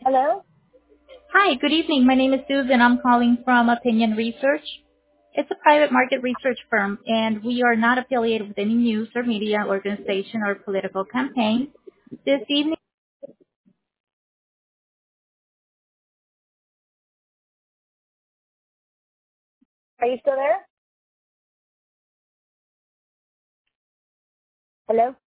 Hello? Hi, good evening. My name is Susan. I'm calling from Opinion Research. It's a private market research firm, and we are not affiliated with any news or media organization or political campaign. This evening, Are you still there? Hello?